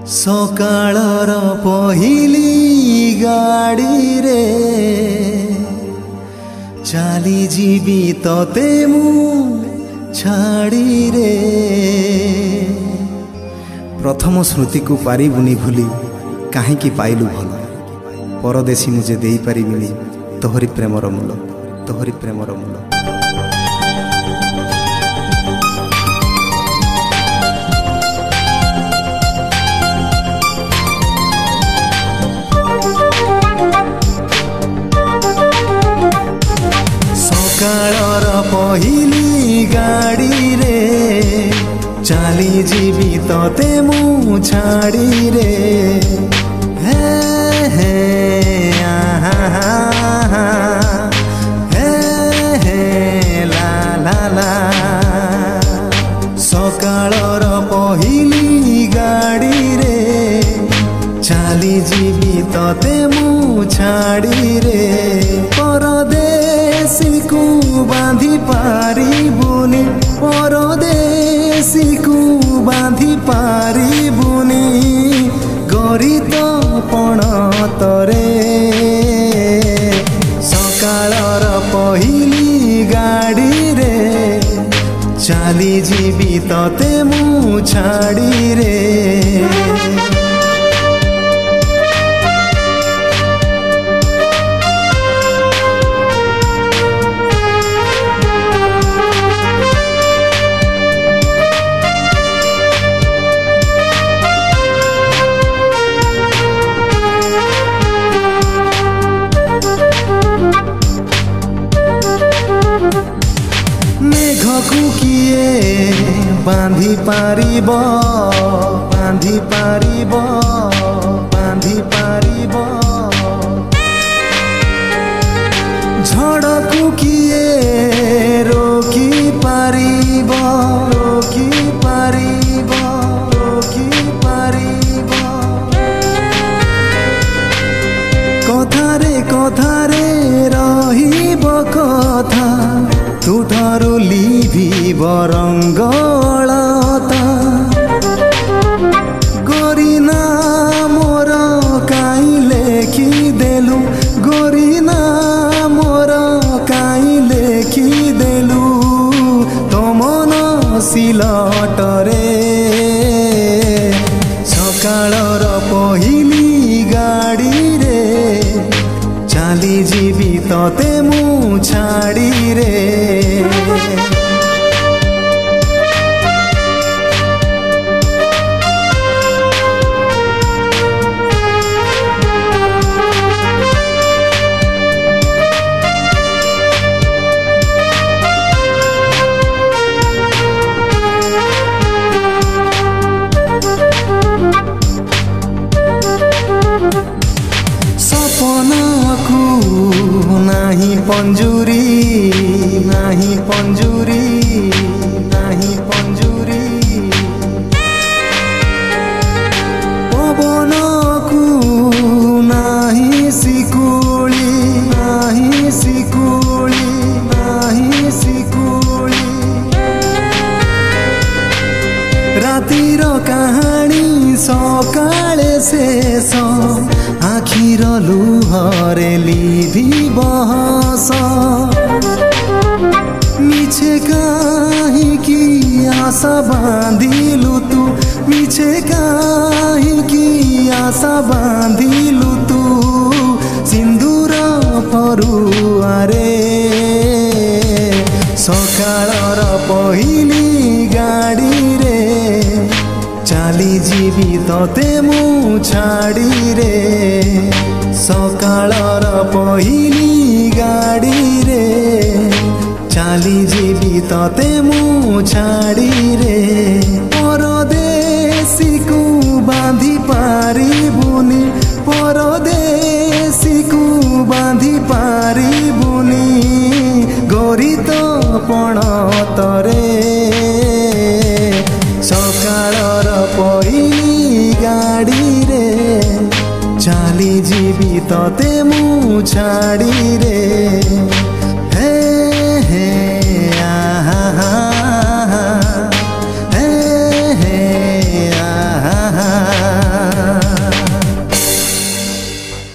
सकाळर पहिली गाड़ी रे चाली जीवी तते मु छाड़ी रे। प्रथम स्मृति को पारिबुनी भूली काहींकी पाइलु भल परदेशी मुझे देई पारिबिनी तोहरी प्रेमर मूल तोहरी प्रेमर मूल। सकाळर पहिली गाड़ी रे चाली जीवी तते मु छाड़ी रे। हे हे आहा हे हे ला ला ला। सकाळर पहिली गाड़ी रे चाली जीवी तते मु छाड़ी रे। परदेशी को बांधी पारिबुनी परदेशी को बांधी पारिबुनी गरित पण तरे। सकाळर पहिली गाड़ी रे चाली जीवी तते मु छाड़ी रे। मेघकु किए बांधी पारिब बांधी पारिब बांधी पारिब। झड़कु किए रोकी पारिब रोकी पारिब रोकी पारिब। कथारे रहिब कथा तुठारु लिभिब रंगलता। गरिना मोर काई लेखि देलु गरिना मोर काई लेखि देलु तो मन सिलटरे। सकाळर पहिली गाड़ी रे चाली जीवी तते मु छाड़ी रे। सपनाकु नाही पंजुरी नाही पंजुरी नाही पंजुरी। पवनकु नाही सिकुली नाही सिकुली नाही सिकुली। रातिर कहानी सकाळे शेष आखिर लुहरे लिभि बहस। मिछे काहींकी आशा बांधिलु तू मिछे काहींकी आशा बांधिलु तू सिंदूर परुआरे। सकाळर पहिली गाड़ी रे चाली जीवी तते मु छाड़ी रे। सकाळर पहिली गाड़ी रे चाली जीवी तते मु छाड़ी रे। परदेशी को बांधी पारिबुनी परदेशी को बांधी पारिबुनी गरित पण तरे। सकाळर पहिली गाड़ी रे चाली जीवी तते मु छाड़ी रे।